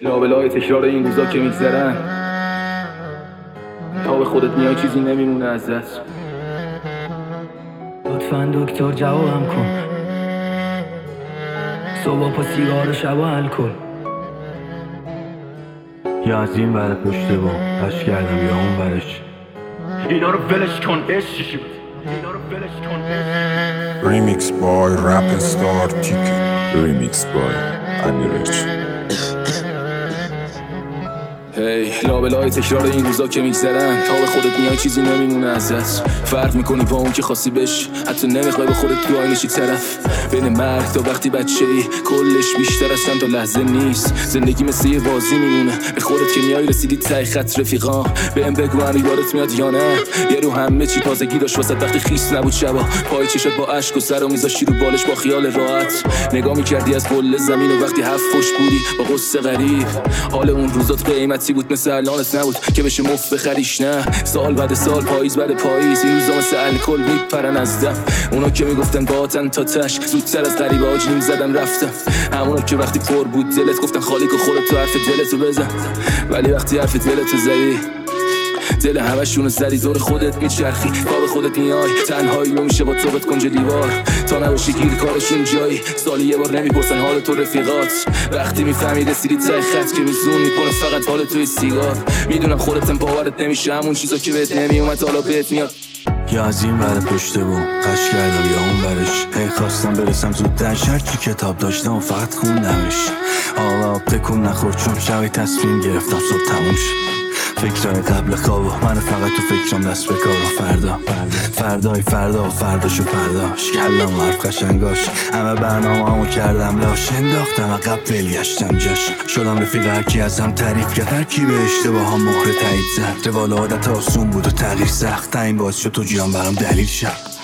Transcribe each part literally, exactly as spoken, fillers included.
لابلای تکرار این روزا که میگذرن تا به خودت میای چیزی نمیمونه ازت. لطفاً دکتر جوابم کن، صبح پا سیگار و شبا الکل. یا از این ور پشته با پش کردم یا اون ورش. اینا رو ولش کن عشق شد. اینا رو ولش کن. Remix by Rap Star Ticket. Remix by Anirich. هی hey, لابلای تکرار این روزا که میگذرن تا به خودت میای چیزی نمیمونه ازت. فرق میکنی با اون که خواستی بش، حتی نمیخوای به خودت تو آینه چی طرف. بین مرگ تا وقتی بچه ای کلش بیشتر از چند تا لحظه نیست. زندگی مثل یه بازی میمونه، به خودت که میای رسیدی ته خط رفیقا. بهم بگو هنو یادت میاد یا نه؟ یه رو همه چی تازگی داشت واسه وقتی خیس نبود شبا. پای چشات با اشک و سر و میذاشتی رو بالش با خیال راحت. نگاه میکردی از کل زمین و وقتی هفت خوش بودی با قصه غریب. حال اون روزات قیمتی بود مثل الانت نبود که بشه مفت بخریش. نه سال بعد سال پاییز بعد پاییز این روزا مثل الکل میپرن از دم. اونا که میگفتن باطن تا تش زودتر از غریبه ها جیم زدم رفتم. همونا که وقتی پر بود دلت گفتن خالیک و خودت تو حرف دلتو بزن. ولی وقتی حرف دلتو زدی دل همشونو زدی دور خودت میچرخی. پا به خودت میای تنهایی نمیشه با تو بت کنج دیوار تا نباشی گیر کارشون جایی. سالی یه بار نمیپرسن حال تو رفیقات. وقتی میفهمی رسیدی ته خط که میزون میکنه فقط حال توی سیگار. میدونم خودتم باورت نمیشه همون چیزا که بهت نمیومد حالا بهت میاد. یا از این ور پشته با قش کردم یا اون ورش. هی خواستم برسم زودتر هرچی کتاب داشتم و فقط خوندمش. آقا تکون نخور چون شبی تصمیم گرفتم صبح تموم شد. فکرهای قبل خواب و من فقط تو فکرم دست به کار. فردا فردای فردا و فرداشو فرداش کلم حرف قشنگاش. همه برنامه همو کردم لاش انداختم عقب ولگشتم جاش. شدم رفیق هرکی ازم تعریف کرد، هرکی به اشتباه هم مهر تایید زد. روال عادت آسون بود و تغییر سخت، این باعث شد تو جیان برام دلیل شد.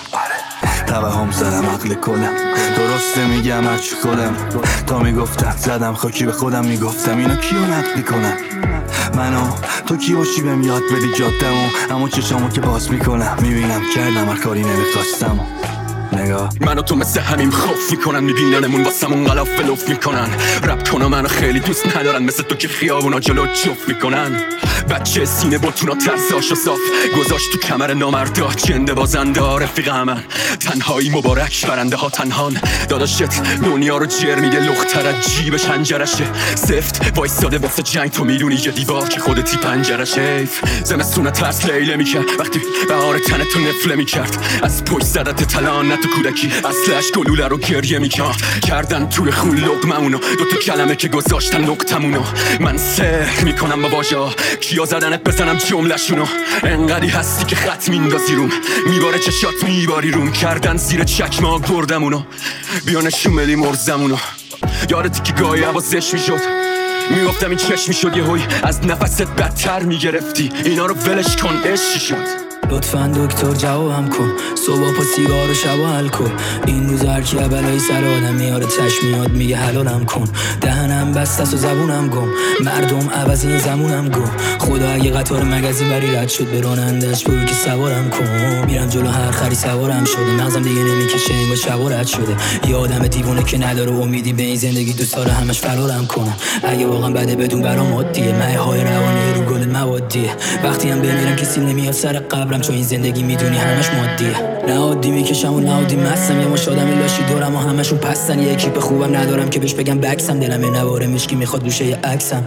توهم زدم عقل کلم، درسته میگم هرچی خودم. تا میگفتم زدم خاکی به خودم میگفتم اینا کیو نقد میکنن؟ منو تو کی باشی بهم یاد بدی جادمو. اما چشامو که باز میکنم میبینم کردم هر کاری نمیخواستم. نگاه منو تو مثل همین خوف میکنن، میبیننمون واسمون غلاف فلوف میکنن. رپ کنم منو خیلی دوست ندارن، مثل تو که خیابونا جلو جفت میکنن. بچه سینه بطونا ترساش و صاف گذاشت تو کمر نامردا چنده بازنده رفیق من. تنهایی مبارک برنده ها تنهان. داداشت دنیا رو جر میده لختر از جیبش هنجرشه. سفت وایستاده واسه جنگ، تو میدونی یه دیوار که خودتی پنجرشه. زمستونه ترس لیله میکرد وقتی بهار تنه تو نفله میکرد. از پشت زدت تلان تو کودکی اصلش گلوله رو گریه میکرد. کردن توی خون لقممونو دوتا کلمه که گذاشتن نقطمونو. من سحر میکنم با واژه‌ها کیا زدنت بزنم جمله‌شونو. انقدی هستی که خط میندازی روم، میباره چشات میباری روم. کردن زیر چکمه گردمونو بیا نشون بدی مرزمونو. یادتی که گاهی حواسش میشد میگفتم این چشم میشد یه هوی از نفست بدتر میگرفتی. اینا رو ولش کن عشقی شد. لطفاً دکتر جوابم کن، صبح پا سیگار و شبا الکل. این روز هرکی بلای سر آدم میاره تش میاد میگه حلالم کن. دهنم بسته است و زبونم گم، مردم عوض این زمونم گم. خدا اگه قطار مگزین بری رد شد به رانندش بگو که سوارم کن. میرم جلو هر خری سوارم شده، مغزم دیگه نمیکشه انگار شبا رد شده. یه آدم دیوونه که نداره امیدی به این زندگی، دوست داره همش فرارم کنم. اگه واقعا بده بدون برام عادیه، مه های روانی رو گل موادیه. وقتی هم بمیرم کسی نمیاد سر قبرم چون این زندگی میدونی همش مادیه. نه عادی میکشم و نه عادی مستم، یه مش آدم لاشی دورم و همشون پستن. یه اکیپ خوبم ندارم که بهش بگم بکسم. دلم یه نواره مشکی میخواد گوشه یه عکسم.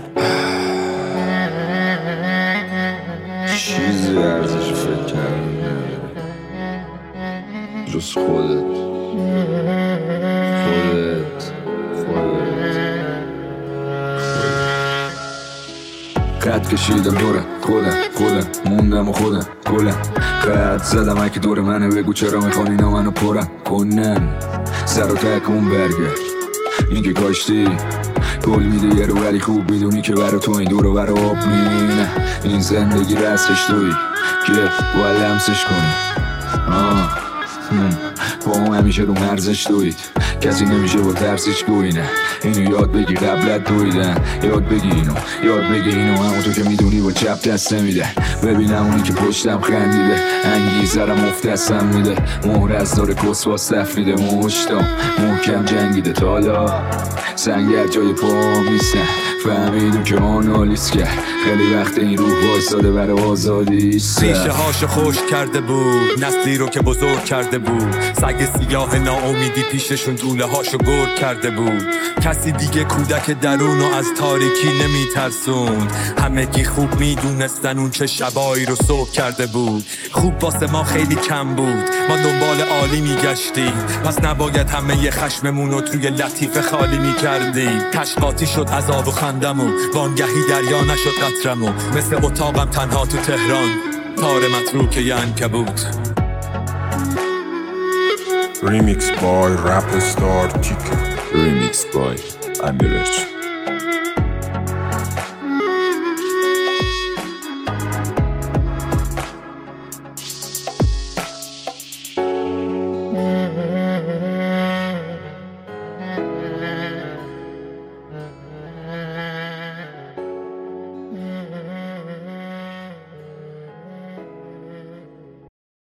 چیزی ارزش فکر کردن جز خودت. خودت خودت قد کشیدم دوره خودم خودم موندم و خودم کلم. قد زدم اگه دور منه بگو چرا میخوان اینا منو پرم کنن. سر و تک اون برگرد این که کاشتی گل میده یه رو ولی خوب میدونی که برا تو این دور و برا آب مینه. این زندگی رستش توی که باید لمسش کنی. آه با اون همیشه رو مرزش دوید، کسی نمیشه با ترسش گوینه. اینو یاد بگی قبلت دویدن، یاد بگی اینو یاد بگی اینو همون تو که میدونی با چپ دست نمیده. ببینم اونی که پشتم خندیده انگیزرم مفتستم میده. مهر از داره کس باز تفریده مشتم محکم جنگیده. تا حالا سنگر جای پام نیستن فهمیدم که آنالیز کرد خیلی وقت این روح وایساده برای آزادی. ریشه هاشو خوش کرده بود، نسلی رو که بزرگ کرده بود. سگ سیاه ناامیدی پیششون دوله هاشو گرگ کرده بود. کسی دیگه کودک درونو از تاریکی نمی ترسوند. همگی خوب میدونستن اون چه شبایی رو صبح کرده بود. خوب واسه ما خیلی کم بود، ما دنبال عالی میگشتیم. پس نباید همه ی خشممون رو توی لطیفه خالی میکردیم. تشقاطی شد عذاب و خندمون، وانگهی دریا نشد قطرمون. مثل اتاقم تنها تو تهران، تار متروک ی عنکبوت. Remix by Rapper Star Ticket. Remix by Amirech.